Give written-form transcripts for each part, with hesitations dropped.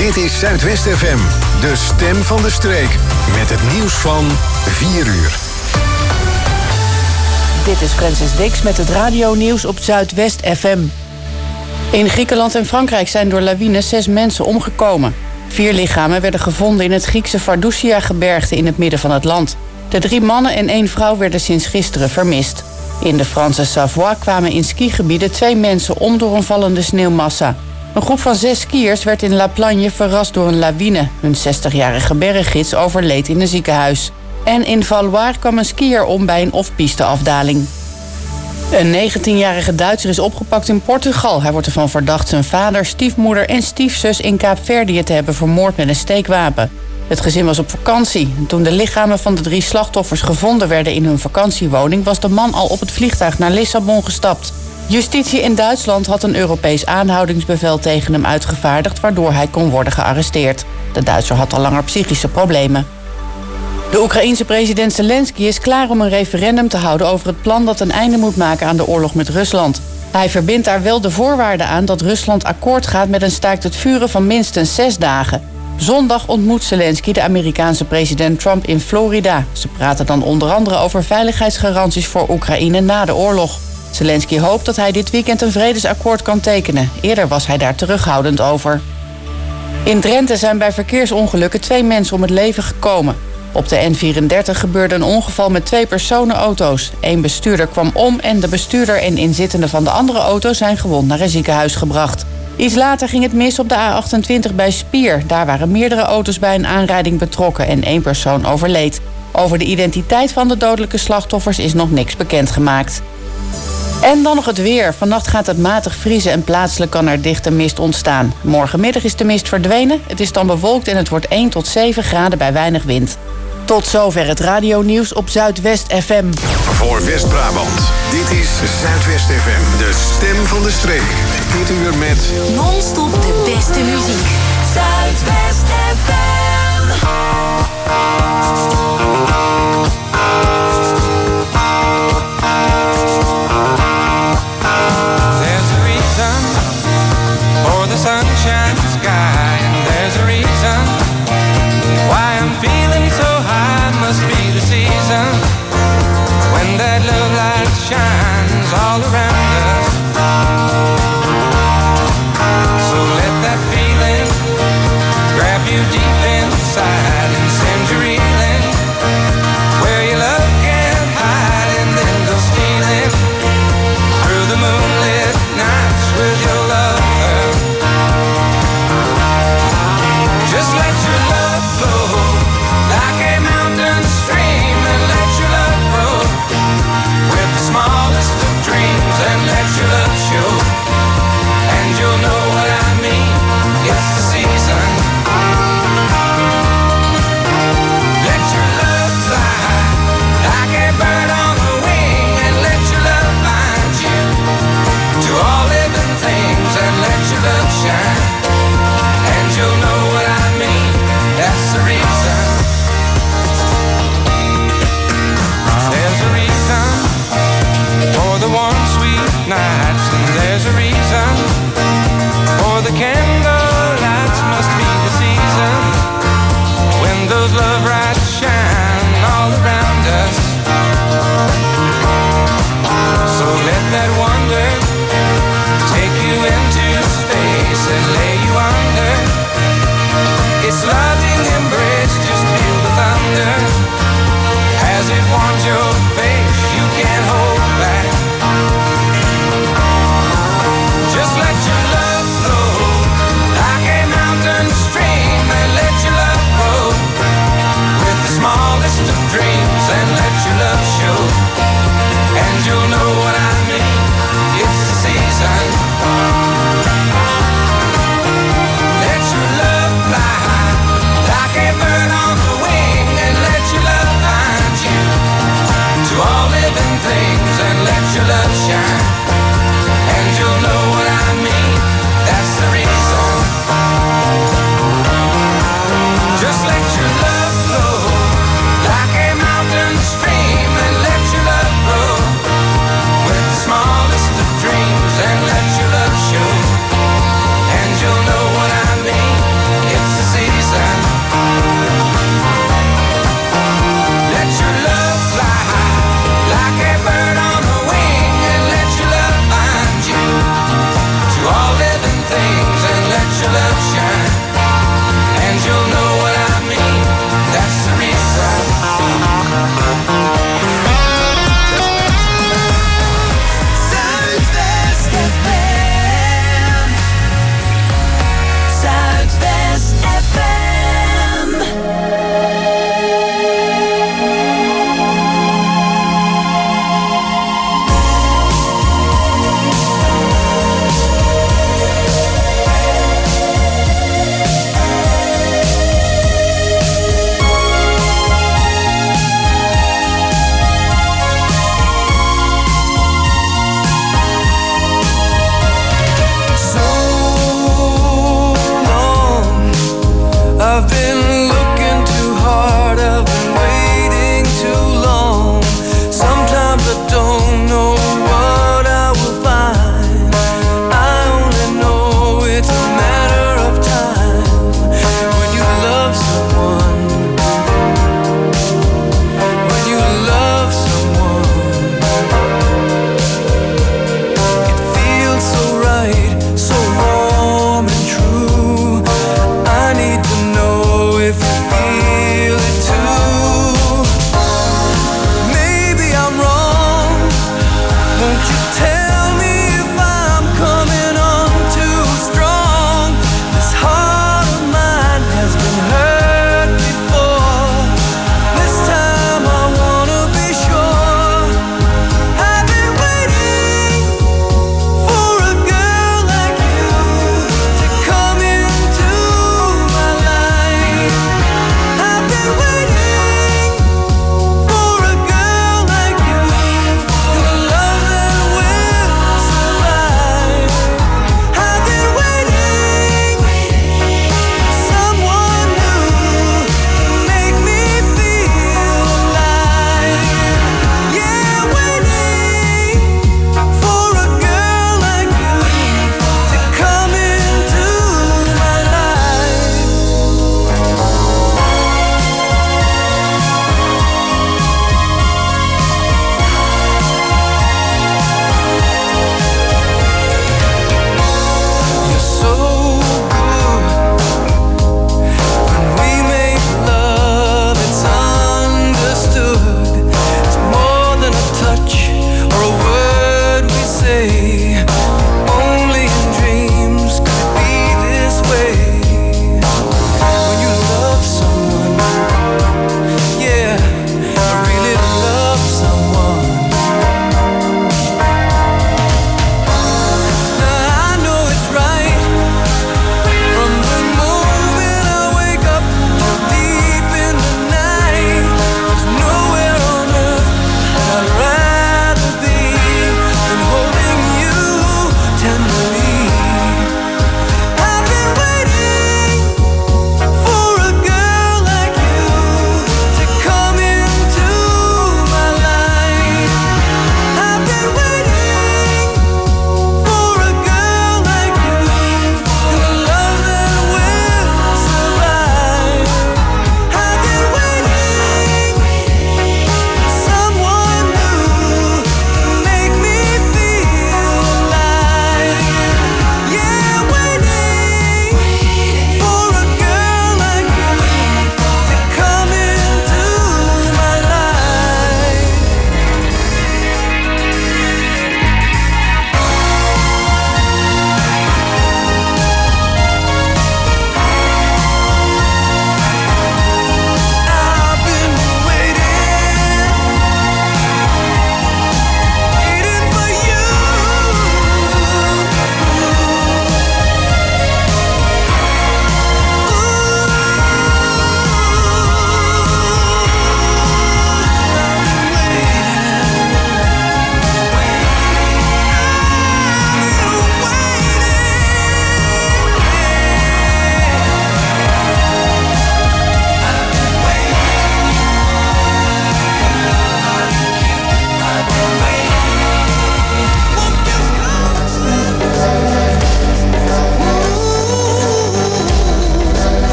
Dit is Zuidwest FM, de stem van de streek. Met het nieuws van 4 uur. Dit is Francis Dix met het radionieuws op Zuidwest FM. In Griekenland en Frankrijk zijn door lawines 6 mensen omgekomen. 4 lichamen werden gevonden in het Griekse Fardoucia-gebergte in het midden van het land. De 3 mannen en 1 vrouw werden sinds gisteren vermist. In de Franse Savoie kwamen in skigebieden 2 mensen om door een vallende sneeuwmassa. Een groep van 6 skiers werd in La Plagne verrast door een lawine. Hun 60-jarige berggids overleed in een ziekenhuis. En in Valois kwam een skier om bij een off-piste-afdaling. Een 19-jarige Duitser is opgepakt in Portugal. Hij wordt ervan verdacht zijn vader, stiefmoeder en stiefzus in Kaapverdië te hebben vermoord met een steekwapen. Het gezin was op vakantie. Toen de lichamen van de 3 slachtoffers gevonden werden in hun vakantiewoning, was de man al op het vliegtuig naar Lissabon gestapt. Justitie in Duitsland had een Europees aanhoudingsbevel tegen hem uitgevaardigd, waardoor hij kon worden gearresteerd. De Duitser had al langer psychische problemen. De Oekraïense president Zelensky is klaar om een referendum te houden over het plan dat een einde moet maken aan de oorlog met Rusland. Hij verbindt daar wel de voorwaarden aan dat Rusland akkoord gaat met een staakt het vuren van minstens 6 dagen. Zondag ontmoet Zelensky de Amerikaanse president Trump in Florida. Ze praten dan onder andere over veiligheidsgaranties voor Oekraïne na de oorlog. Zelensky hoopt dat hij dit weekend een vredesakkoord kan tekenen. Eerder was hij daar terughoudend over. In Drenthe zijn bij verkeersongelukken 2 mensen om het leven gekomen. Op de N34 gebeurde een ongeval met 2 personenauto's. 1 bestuurder kwam om en de bestuurder en inzittenden van de andere auto zijn gewond naar een ziekenhuis gebracht. Iets later ging het mis op de A28 bij Spier. Daar waren meerdere auto's bij een aanrijding betrokken en 1 persoon overleed. Over de identiteit van de dodelijke slachtoffers is nog niks bekendgemaakt. En dan nog het weer. Vannacht gaat het matig vriezen en plaatselijk kan er dichte mist ontstaan. Morgenmiddag is de mist verdwenen. Het is dan bewolkt en het wordt 1 tot 7 graden bij weinig wind. Tot zover het radionieuws op Zuidwest FM. Voor West-Brabant, dit is Zuidwest FM, de stem van de streek. Dit uur met non-stop de beste muziek. Zuidwest FM. There's a reason for the sunshine sky, and there's a reason why I'm feeling so high. Must be the season when that love light shines all around us. So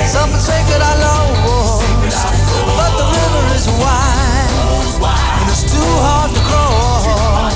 Something sacred I lost, but the river is wide, and it's too hard to cross.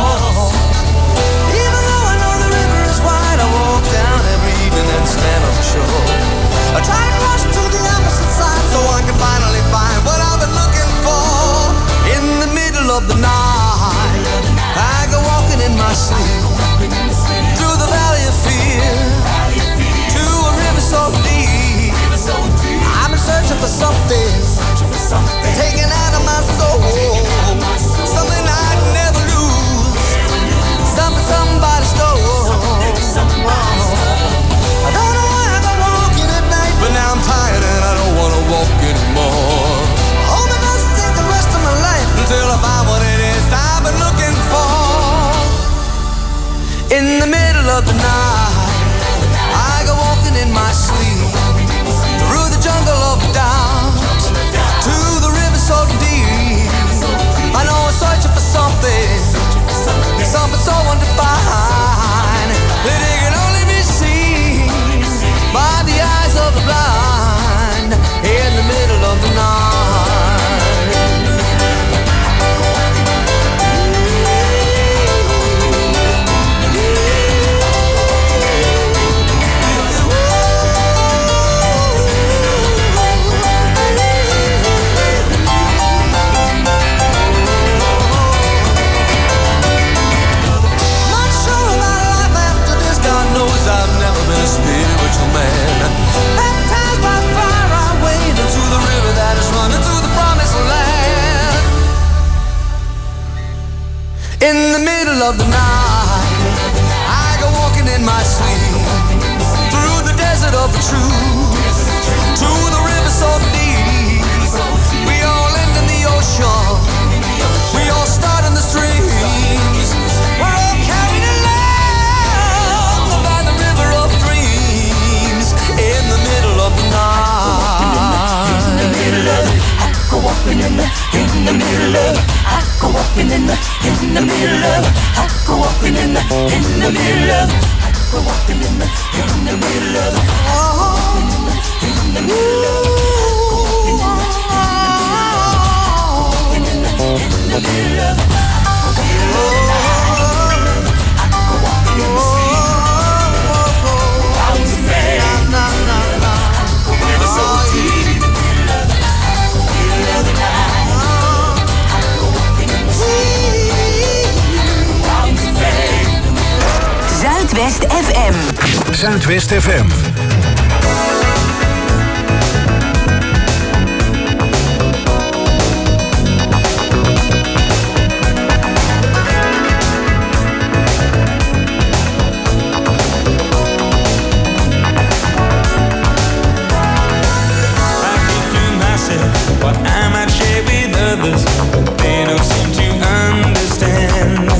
Even though I know the river is wide, I walk down every evening and stand on the shore. I try to cross to the opposite side so I can finally find what I've been looking for. In the middle of the night, I go walking in my sleep through the valley of fear to a river so deep. I'm searching for something taken out of my soul, something I'd never lose, something somebody stole. I don't know why I go walking at night, but now I'm tired and I don't want to walk anymore. Hope it doesn't take the rest of my life until I find what it is I've been looking for. In the middle of the night, I go walking in my sleep through the jungle of doubt to the river so deep. I know I'm searching for something so undefined that it can only be seen by the eyes of the blind. In the middle of the night. I've never been a spiritual man. Baptized by fire, I wade into the river that is running to the promised land. In the middle of the night, I go walking in my sleep through the desert of the truth to the river so deep. We all end in the ocean. We all start in the streams. We're all carried along by the river of dreams. In the middle of the night. In the middle of it, I go walking in the middle of it. I go walking in the middle of it. I go walking in the middle of it. I go walking in the middle of it. In the middle of it. In the middle of it. Zuidwest FM. Zuidwest FM. What I might share with others, but they don't seem to understand.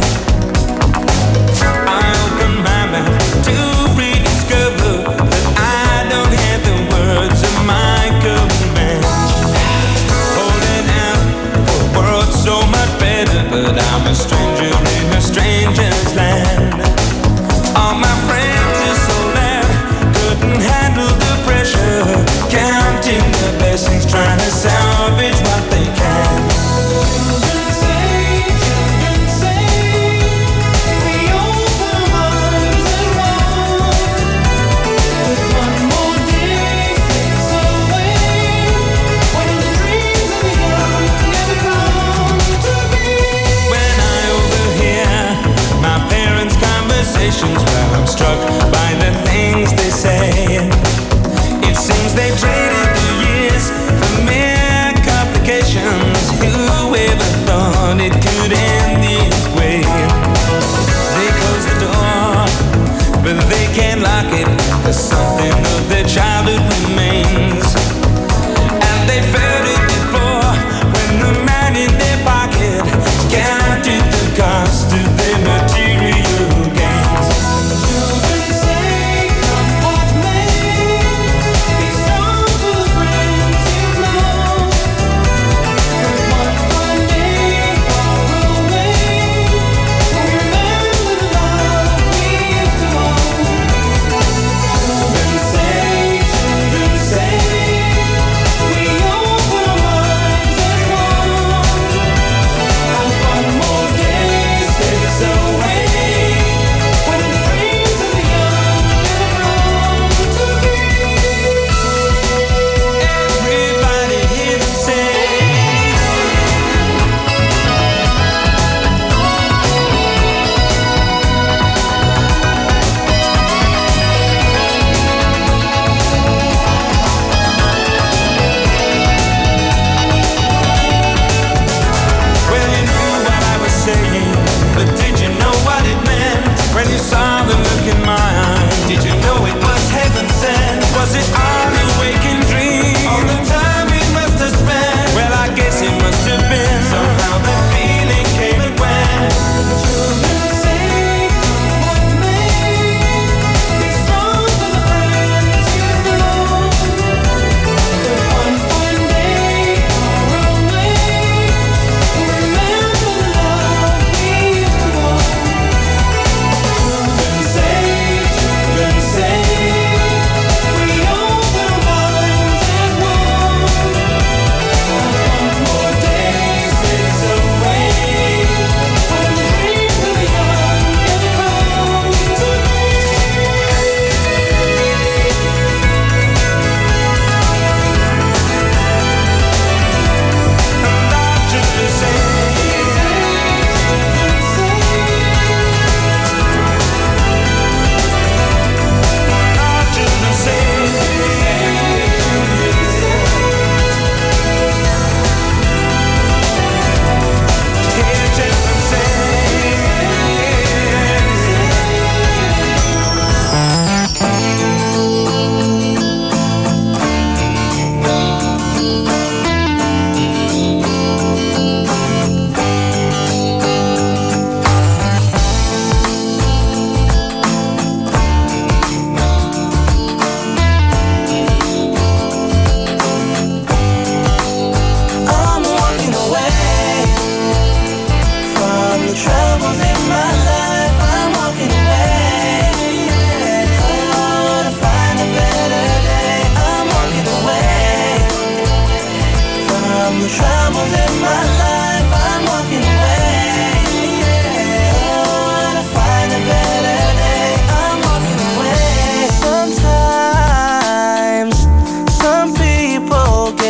I open my mouth to rediscover that I don't have the words of my command. Holding out for a world so much better, but I'm a stranger in a stranger's land. All my friends are so loud, couldn't handle the pressure, counting the blessings, trying to salvage what they can. Children say, we open arms and run. One more day fades away, when the dreams of the young never come to be. When I overhear my parents' conversations, well, I'm struck by the things they say. It seems they traded the years for mere complications. Whoever thought it could end this way? They close the door, but they can't lock it, 'cause something of their childhood remains. And they felt it before, when the man in their pocket counted the cost of their material gains. Children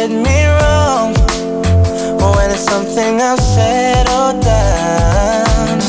did me wrong, or when it's something I've said or done.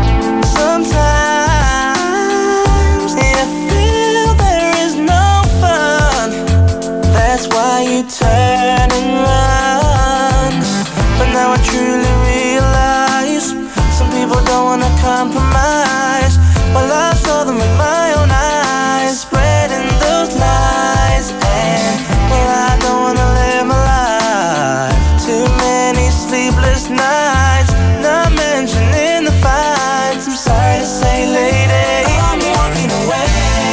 Sometimes you feel there is no fun, that's why you turn and run. But now I truly realize some people don't wanna compromise. Well, I saw them with my own eyes, spreading those lies. And well, I don't wanna live my life. Too many sleepless nights, not mentioning the fights. I'm sorry to say, lady, I'm walking away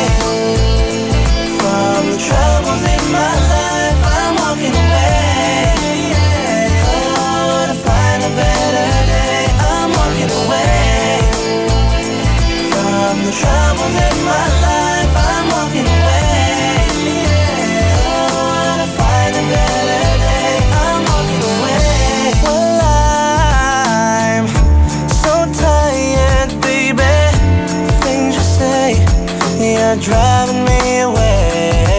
from the troubles in my life. I'm walking away, oh, to find a better day. I'm walking away from the troubles in my life. I'm walking away, oh, to find a better day. I'm walking away. Well, I'm so tired, baby. Things you say, you're driving me away.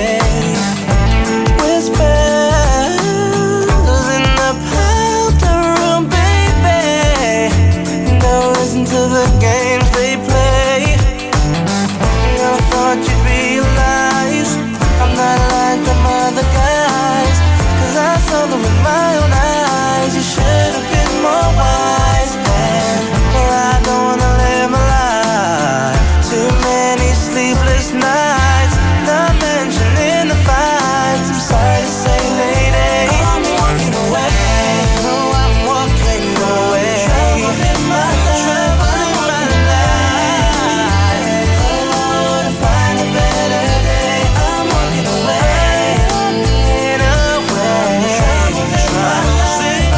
Whispers in the powder room, baby. Don't listen to the games they play. I thought you'd realize I'm not like them other guys, 'cause I saw them with my own eyes. You should have been more wise. And well, I don't wanna live my life. Too many sleepless nights, not mentioning the fights. I'm sorry to say, lady, I'm walking away. No, I'm walking away. Troubles in my life. Troubles in my life. Oh, to find a better day. I'm walking away. Walking away. Troubles in my life.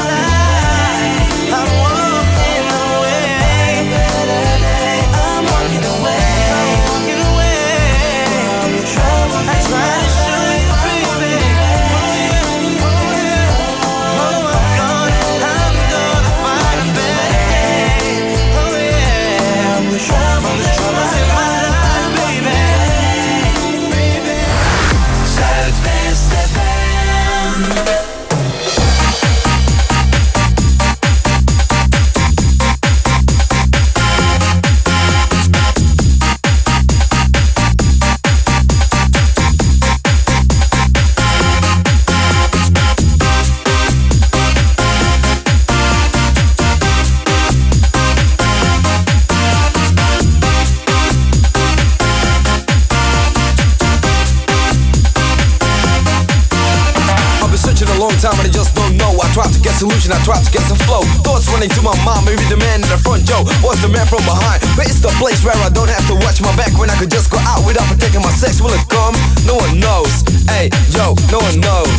I'm walking away. Better day. I'm walking away. Walking away from the troubles. I try to show you, baby. Oh, I'm gonna find a better day. Oh yeah, from the troubles in my life, baby. Zuidwest FM. I've been searching a long time and I just don't know. I tried to get solution, I tried to get some flow. Thoughts running to my mind, maybe the man in the front, Joe was the man from behind. But it's the place where I don't have to watch my back, when I could just go out without protecting my sex. Will it come? No one knows. Hey, yo, no one knows.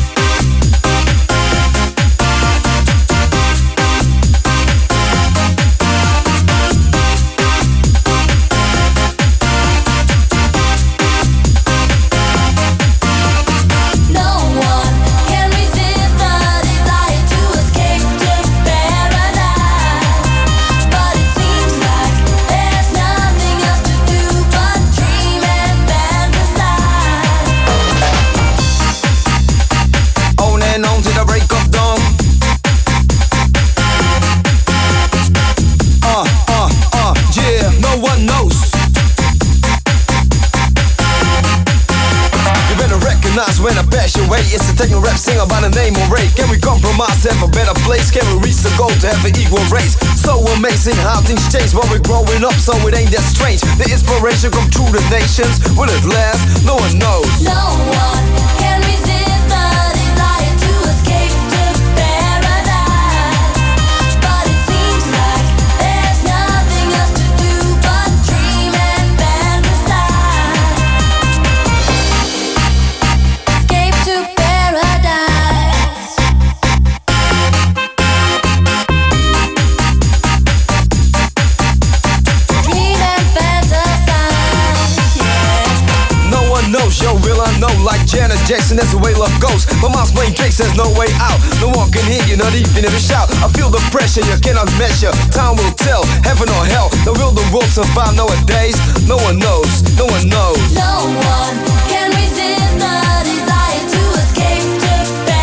No one can resist the desire to escape to paradise. But it seems like there's nothing else to do but dream and fantasize. On and on to the break of dawn. Yeah, no one knows. You better recognize when I pass your way. It's a techno rap singer by the name of Ray. Can we compromise, have a better place? Can we reach the goal to have an equal race? So amazing how things change when we're growing up, so it ain't that strange. The inspiration come through the nations. Will it last? No one knows. No one can resist the desire to escape to paradise. But it seems like there's nothing else to do but dream and fantasize. Escape to paradise. Dream and fantasize. Yeah. No one knows, yo, will I know? Like Janet Jackson, that's the way love goes. My mom's playing tricks, there's no way out. No one can hear you, not even if you shout. I feel the pressure, you cannot measure. Time will tell, heaven or hell. Now will the world survive nowadays? No one knows, no one knows. No one can resist the desire to escape to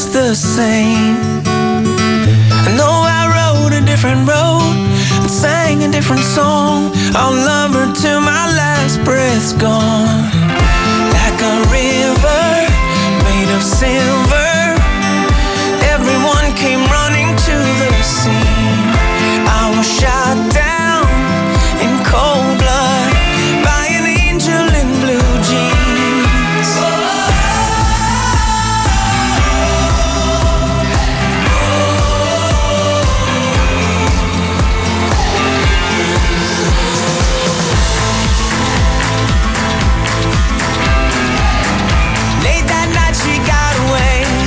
just the same. I know I rode a different road and sang a different song. I'll love her till my last breath's gone. Like a river made of silver, everyone came running to the scene. I was shot down in cold blood by an angel in blue jeans. Late that night she got away.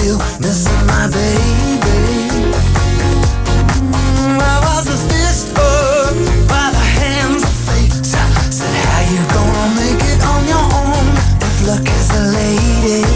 still missing my baby. I was stitched up by the hands of fate. Said, how you gonna make it on your own if luck is a lady?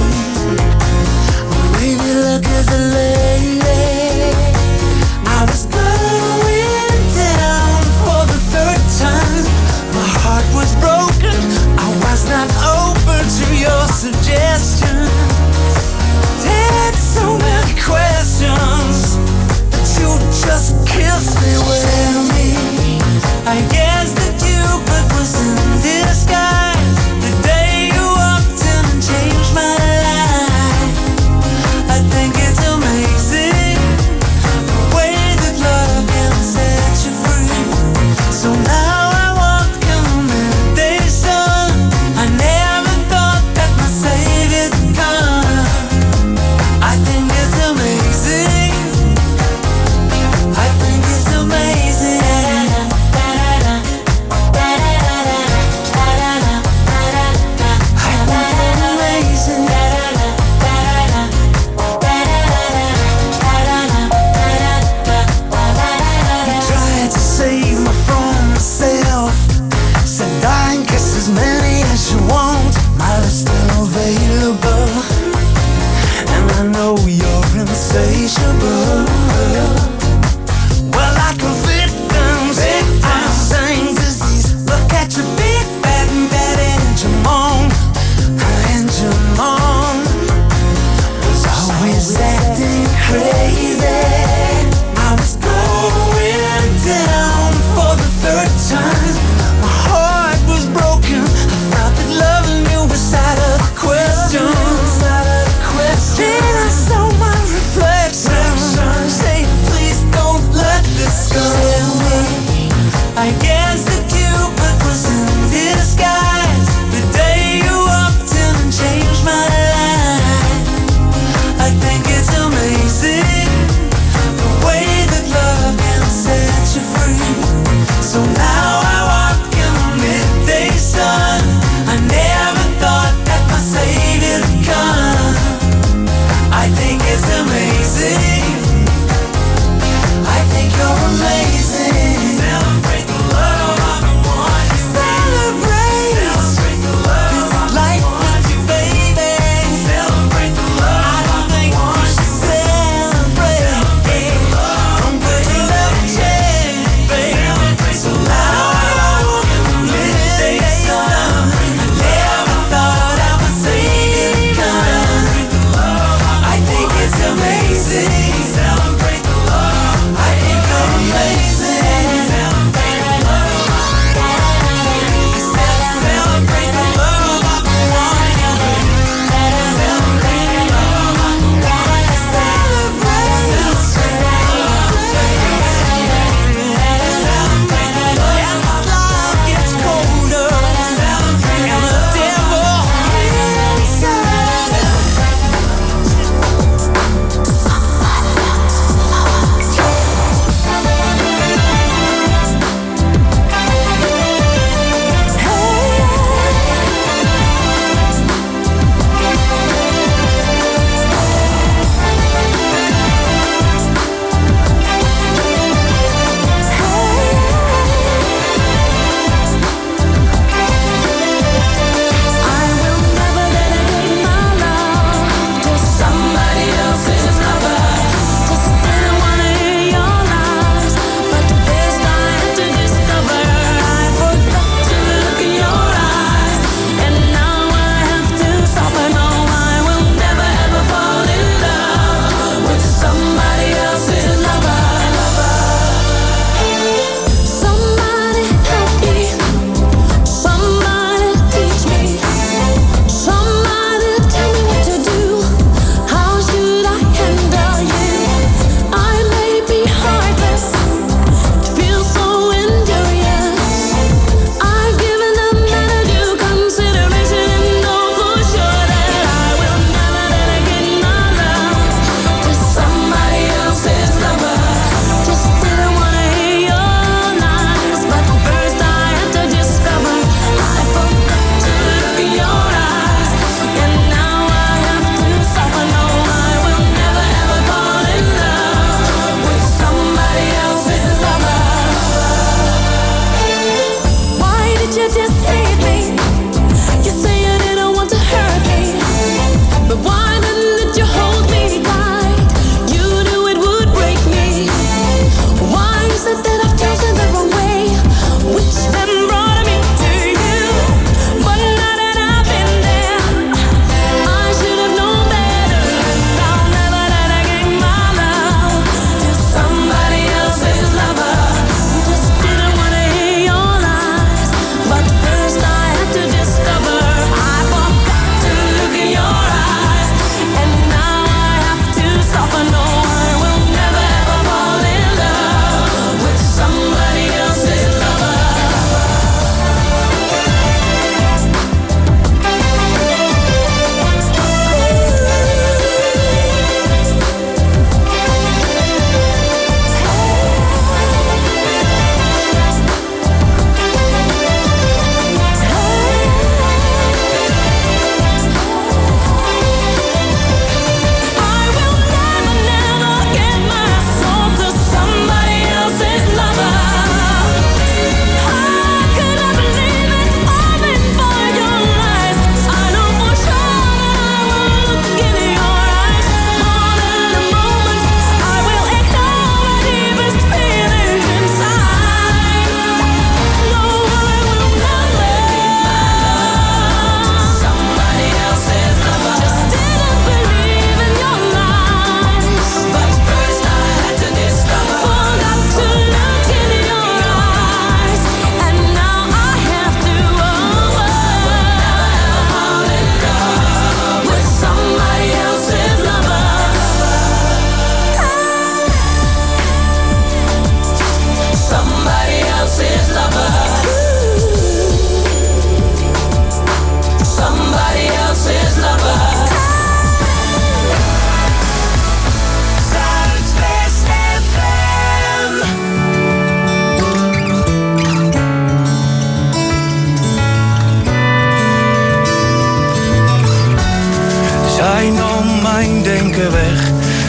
Maybe luck is a lady. I was going down for the third time. My heart was broken. I was not open to your suggestions. Had so many questions, but you just kissed me. Tell me, I guess that Cupid was in disguise the day you walked in and changed my life. I think it's amazing the way that love can set you free. So now I walk in the midday sun. I never thought that my savior would come. I think it's amazing. I think it's amazing. Tried to save me from myself. Said die and kiss as many as you want. My love's still available, and I know you're insatiable. Well, like a victim's same disease. Look at your big fat and bad engine on. Engine on was always acting crazy. I was going down for the third time. My heart was broken. I thought that loving you was out of the question. Then I saw my reflection. Say, please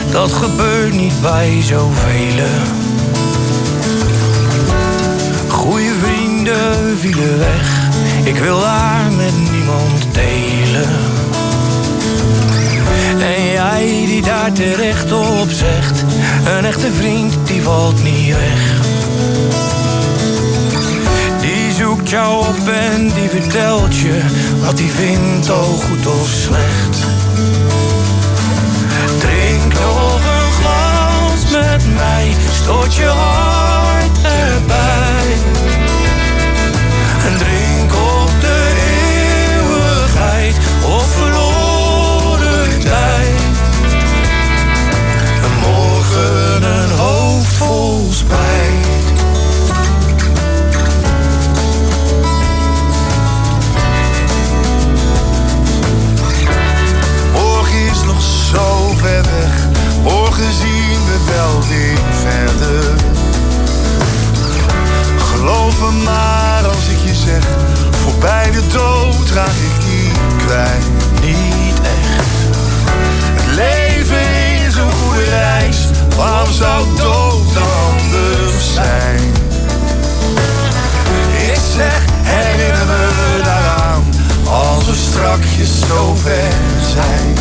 dat gebeurt niet bij zoveel. Goeie vrienden vielen weg, ik wil haar met niemand delen. En jij die daar terecht op zegt, een echte vriend die valt niet weg. Die zoekt jou op en die vertelt je wat hij vindt, al goed of slecht. Drink nog een glas met mij, stoot je hart erbij. En drink op de eeuwigheid of verloren tijd. En morgen een hoofd vol spijt. Morgen is nog zo ver weg, morgen zien we wel weer verder. Geloof me maar als ik je zeg, voorbij de dood raak ik niet kwijt, niet echt. Het leven is een goede reis, waarom zou dood anders zijn? Ik zeg, herinner me daaraan, als we strakjes zo ver zijn.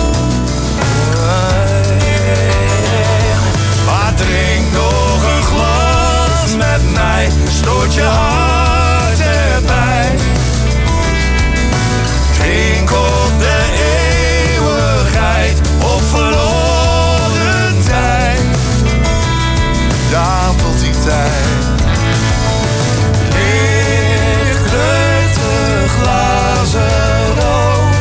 Maar drink nog een glas met mij, stoot je hart erbij. Drink op de eeuwigheid of verloren tijd. Daar tot die tijd ligt het de glazen rood.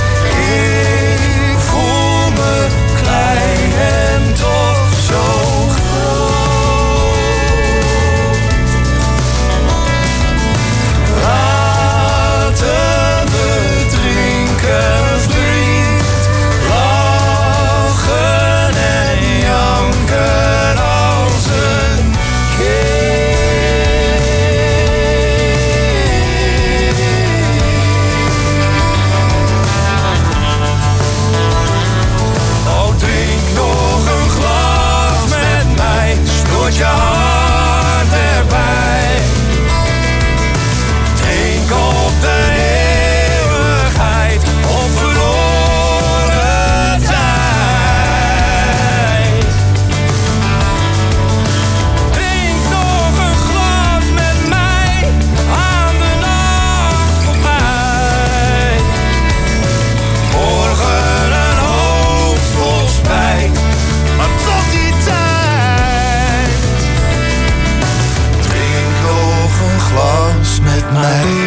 Ik voel me klein en toch zo groot. Laten we drinken, vriend, lachen en janken als een kind. Oh, drink nog een glas met mij, stoot je hart erbij. Drink op de eeuwigheid of verloren tijd. Drink nog een glas met mij aan de nacht voorbij. Morgen een hoofd vol spijt, maar tot die tijd drink nog een glas met mij.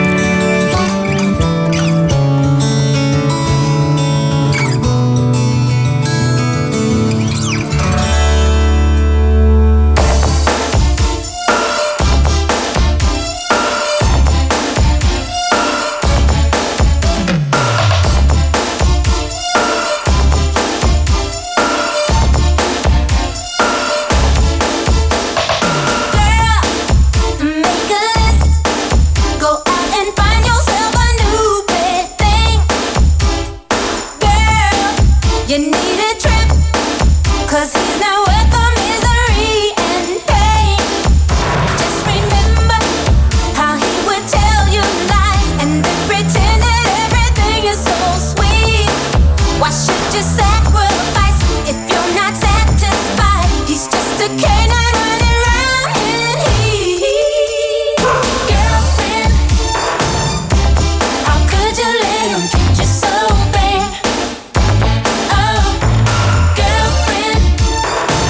Make a list, go out and find yourself a new big thing. Girl, you need a trip, 'cause he's not worth the misery and pain. Just remember how he would tell you lies and then pretend that everything is so sweet. Why should you sacrifice if you're not satisfied? He's just a canine running around in heat. Girlfriend, how could you let him treat you so bad? Oh, girlfriend,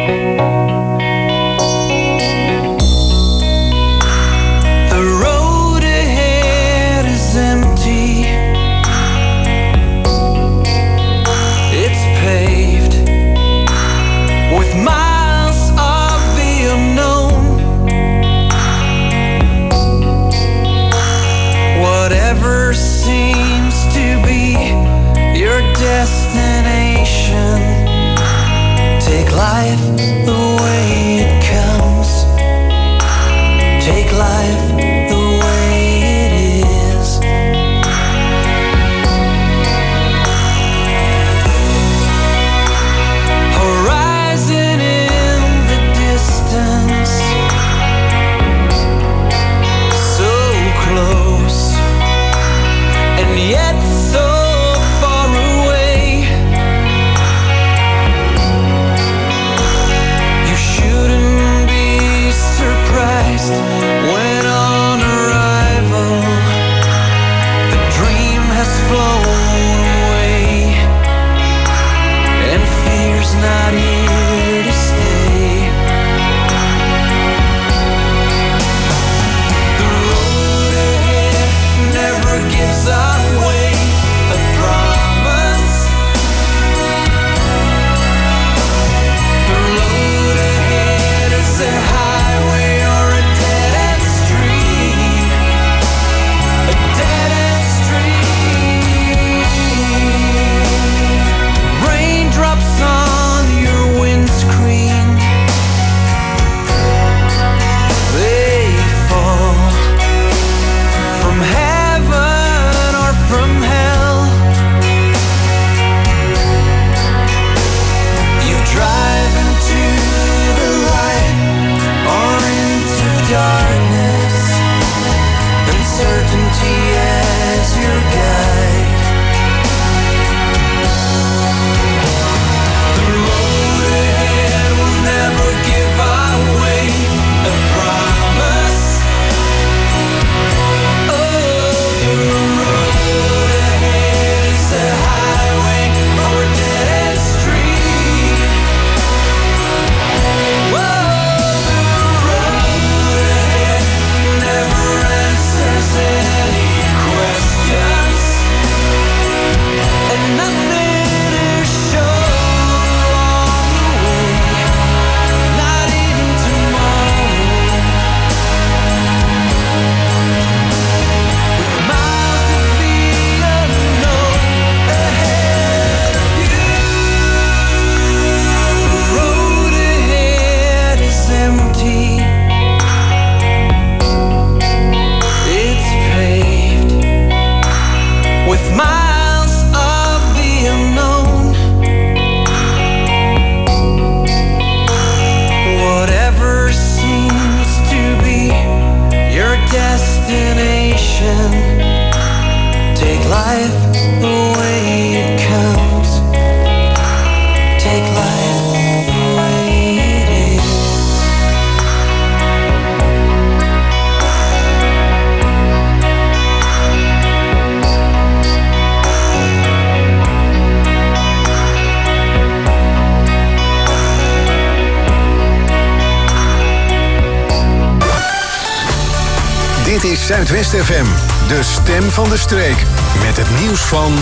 Dit is Zuidwest FM, de stem van de streek. Met het nieuws van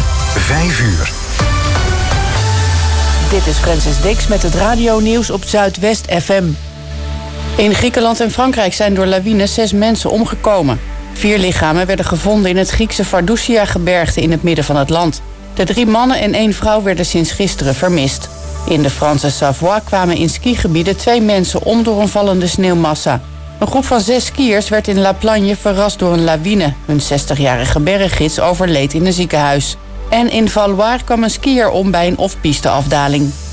5 uur. Dit is Francis Dix met het radionieuws op Zuidwest FM. In Griekenland en Frankrijk zijn door lawines 6 mensen omgekomen. 4 lichamen werden gevonden in het Griekse Fardoussia-gebergte in het midden van het land. De 3 mannen en 1 vrouw werden sinds gisteren vermist. In de Franse Savoie kwamen in skigebieden 2 mensen om door een vallende sneeuwmassa. Een groep van 6 skiers werd in La Plagne verrast door een lawine. Hun 60-jarige berggids overleed in een ziekenhuis. En in Valoir kwam een skier om bij een off-piste afdaling.